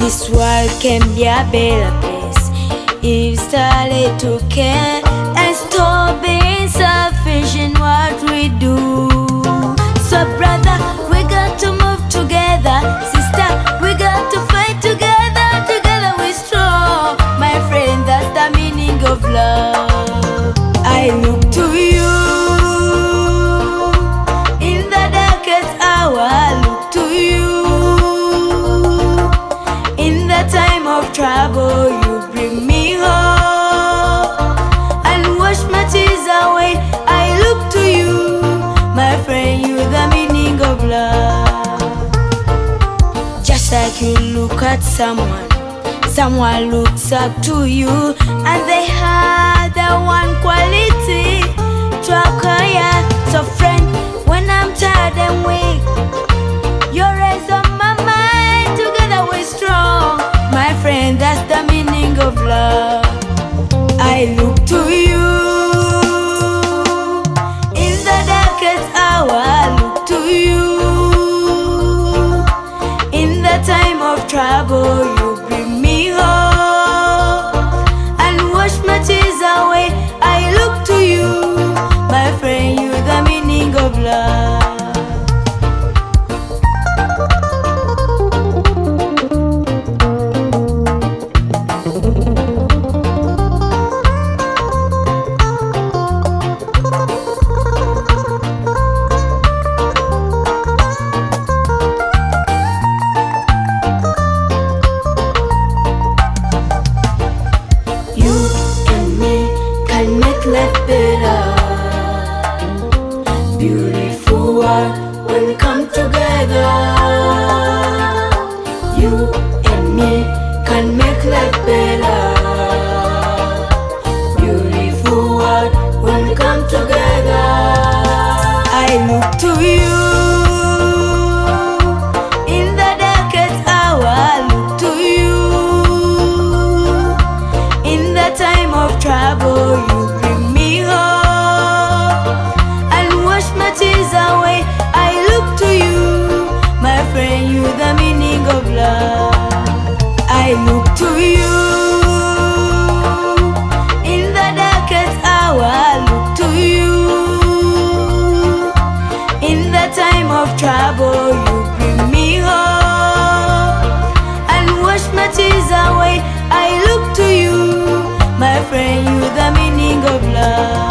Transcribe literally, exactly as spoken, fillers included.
This world can be a better place if started to care and stop being selfish in what we do. So brother, we got to move together. Sister, we got to fight together. Together we strong. My friend, that's the meaning of love. I look to you in the darkest hour. I look to you in the time of trouble. You bring me hope and wash my tears away. I look to you, my friend, you the meaning of love. Just like you look at someone, someone looks up to you, and they have the one quality to acquire. So friend, when I'm tired and weak, you're always on my mind. Together we're strong, my friend, that's the meaning of love. I look to you in the darkest hour. I look to you in the time of trouble. You bring me hope and wash my tears away. I look to you, my friend, you the meaning of love. Life better, beautiful world when we come together. You and me can make life better, beautiful world when we come together. I look to you in the darkest hour. I look to you in the time of trouble. You away. I look to you, my friend, you the meaning of love. I look to you in the darkest hour. I look to you in the time of trouble. You bring me hope and wash my tears away. I look to you, my friend, you the meaning of love.